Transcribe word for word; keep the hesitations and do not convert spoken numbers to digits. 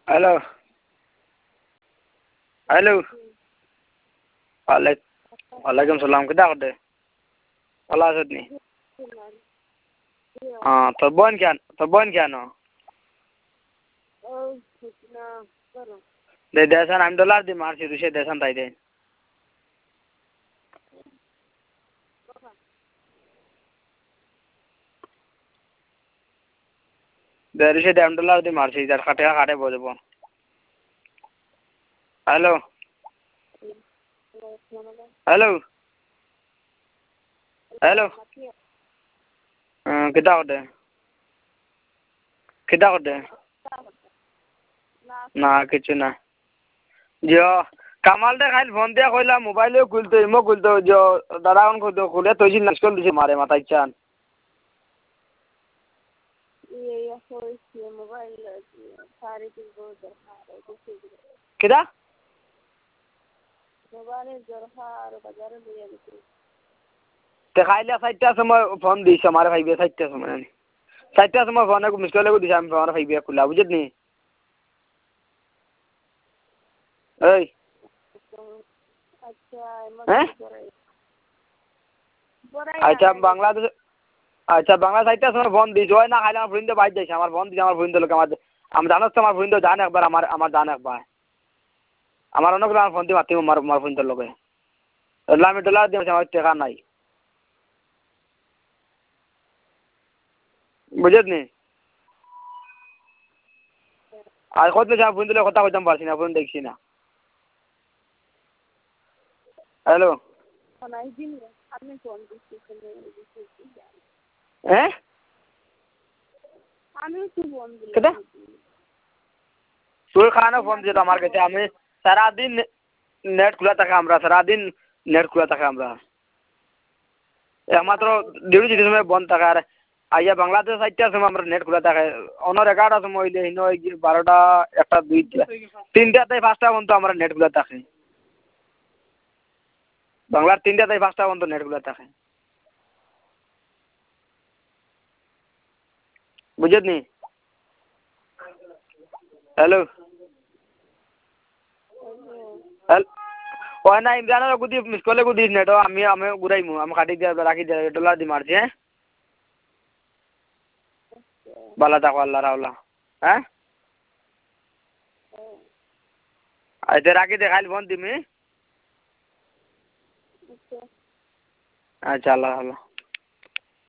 hello hello वालेकुम सलाम किदा करते भला आछत नी हाँ तो बन क्या तो बन क्या न दे देसन हम डॉलर दे मारছি দুশো দেसन তাই দে দেড়শো দাম ডলার দে মারছি যার খাটে খাটে বলবো हेलो हेलो हेलो किदा करते किदा करते ना किच्छु ना जो কামাল দে খাইল ফোন দিয়া কইলা মোবাইলেও খুলতে ইমো খুলতে যে দাদা কোন খুলতে খুলে তুই নাস্কল দিছে মারে মাথায় চান কিদা তে খাইলে চারটার সময় ফোন দিছে আমার ভাইবে চারটার সময় আমি চারটার সময় ফোন মিস কল দিছে আমি আমার ভাইবে খুলা বুঝলি এই আচ্ছা বাংলাদেশ আচ্ছা বাংলা সাইটটা সময় ফোন দিছ হয় না খাইলে আমার ফ্রেন্ড বাইর যাইছে আমার ফোন দিছে আমার ফ্রেন্ড লোক আমার আমি জানোস তো আমার ফ্রেন্ড জান একবার আমার আমার জান একবার আমার অনেক আমার ফোন দিয়ে মাতিব আমার আমার ফ্রেন্ডের লগে এলে আমি ডলার দিয়েছি আমার টাকা নাই বুঝলি আর কত আমার ফ্রেন্ড লোক কথা কইতাম পারছি না ফোন দেখছি না হ্যালো হ্যাঁ কেটা তোর খানো ফোন দিত আমার কাছে আমি সারাদিন নেট খোলা থাকে আমরা সারাদিন নেট খোলা থাকে আমরা একমাত্র ডিউটি যেতে সময় বন্ধ থাকে আর আইয়া বাংলাদেশ চারটার সময় আমরা নেট খোলা থাকে অনর এগারোটার সময় হইলে হিনো বারোটা একটা দুইটা তিনটা থেকে পাঁচটা পর্যন্ত আমরা নেট খোলা থাকে বাংলার তিনটা থেকে পাঁচটা পর্যন্ত নেট খোলা থাকে বুঝলি হ্যালো ওই না ইমরানের গুদি মিস কলে গুদি নেট আমি আমি ঘুরাইমু আমি কাটি দিয়া রাখি দিয়া ডলার দি মারছি হ্যাঁ বালা থাকো আল্লাহ রাওলা হ্যাঁ আচ্ছা রাখি দে খাইল ফোন দিমি আচ্ছা আল্লাহ আল্লাহ